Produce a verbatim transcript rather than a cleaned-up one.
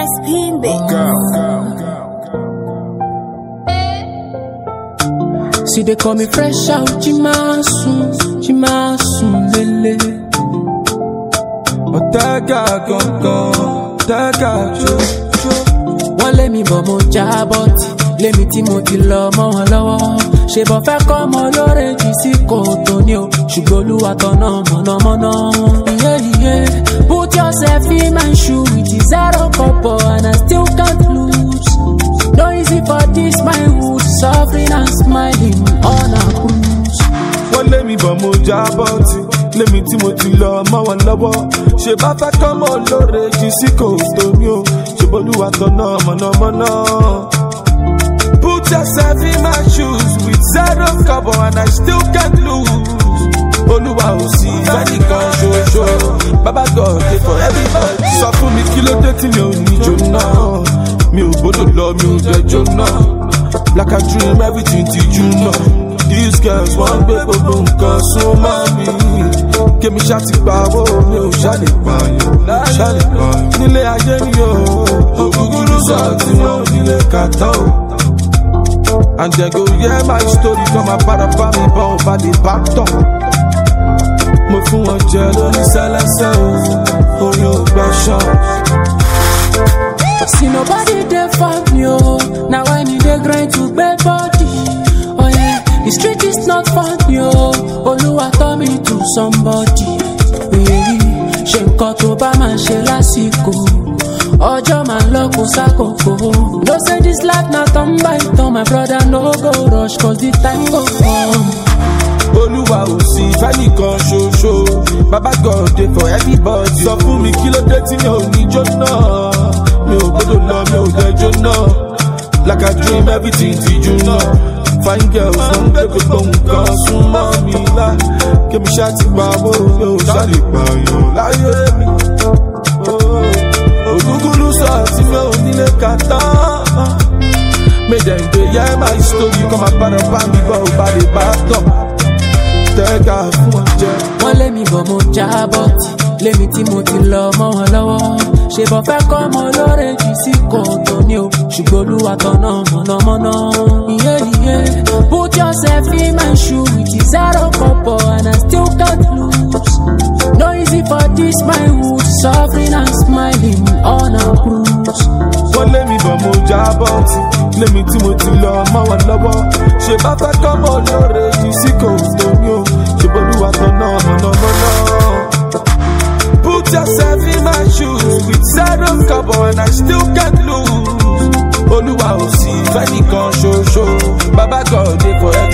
Crispin Bake. See they call me fresh out, Jimasun, Jimasun, lele. Otega gongo, Otega jo. Wọ́n lé mi bọ̀ mo jábọ́tì, lémi tí mo ti lọ mọ́ wọn lọ́wọ́. Ṣé bọ̀ fẹ́ kọ́ ọmọ lóore jù sí kòtò ni o, ṣùgbọ́n Olúwa tọ̀nà mọ̀nàmọ́ná. Yeah, yeah. Put yourself in my shoe with zero couple and I still can't lose. No easy for this my wood, suffering and smiling on a cruise. Wọ́n lé mi bọ̀ mo jábọ́tì, lémi tí mo ti lọ mọ́ wọn lọ́wọ́. Ṣé bá fẹ́ kọ́ ọmọ lóore jù sí kòtò ni o, ṣùgbọ́n Olúwa tọ̀nà mọ̀nàmọ́ná. Put yourself in my shoes with zero cover and I still can't lose. Olúwa ò sí fẹ́nìkan ṣoṣo, Baba God dey for everybody. Sọ fún mi kí ló dé tí mi ò ní jóná, mi ò gbọ́dọ̀ lọ mi ò dẹ̀ jóná. Like I dream everything ti jóná. These girls wọ́n gbé gbogbo nǹkan súnmọ́ mi. Kémi ṣá ti pa owó mi ò ṣá lè pààyàn, ṣá lè pààyàn. Nílé ayé mi o, ògúngúrú sọ tí wọ́n nílé kàtá o. And then go hear my story from my para family born by the back door. Mo fún wọn jẹ lórí sẹ́lẹ́sẹ́ o, orí ò gbà ṣan. See nobody there for me, oh. Now I need a grind to bed body. Oh yeah, the street is not fun, yo. Olúwa turn me to somebody. Yeah, ṣe nǹkan tó bá máa ṣe lásìkò. Ọjọ́ máa ń lọ kó sákòókò. No say this life na turn by turn, my brother no go rush cause the time go come. Olúwa ò sí fẹ́nìkan ṣoṣo, Baba God dey for everybody. Sọ fún mi kí ló dé tí mi ò ní jóná, mi ò gbọ́dọ̀ lọ mi ò dẹ̀ jóná. Like I dream everything ti jóná. Fine girls wọ́n gbé gbogbo nǹkan súnmọ́ mi lá. Kémi ṣá ti pa owó mi ò ṣá lè pààyàn láyé mi. Ògúngúrú sọ tí mi ò nílé kàtá. Make them dey hear my story, come and para pa mi bọ̀ bá lè bá tọ̀. Tẹ́gà fún ọjẹ́. Wọ́n lé mi bọ̀ mo jábọ́tì, lémi tí mo ti lọ mọ́ wọn lọ́wọ́. Ṣé bọ̀ fẹ́ kọ́ ọmọ lóore jù sí kòtò ni o, ṣùgbọ́n Olúwa tọ̀nà mọ̀nàmọ́ná. Yeah, yeah. Put yourself in my shoe with zero couple and I still can't lose. No easy for this my wood, suffering and smiling on a cruise. Wọ́n lé mi bọ̀ mo jábọ́tì, lémi tí mo ti lọ mọ́ wọn lọ́wọ́. Ṣé bá fẹ́ kọ́ ọmọ lóore jù sí kòtò ni o, ṣùgbọ́n Olúwa tọ̀nà mọ̀nàmọ́ná. Put yourself in my shoes with zero cover and I still can't lose. Olúwa ò sí fẹ́nìkan ṣoṣo, Baba God dey for everybody.